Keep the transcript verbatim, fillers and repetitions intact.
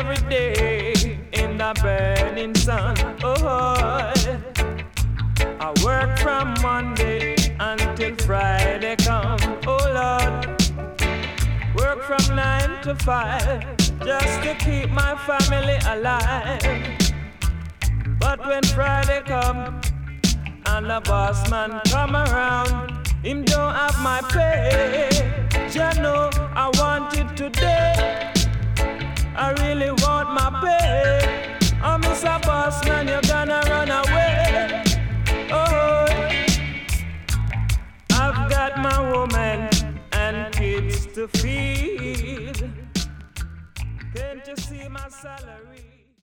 every day in the burning sun. Oh, I work from Monday until Friday come. Oh Lord, work from nine to five just to keep my family alive. But when Friday come and the boss man come around, him don't have my pay. You know I want it today. I really want my pay. Oh, Mister Boss Man, you're gonna run away. Oh, I've got my woman and kids to feed. Can't you see my salary?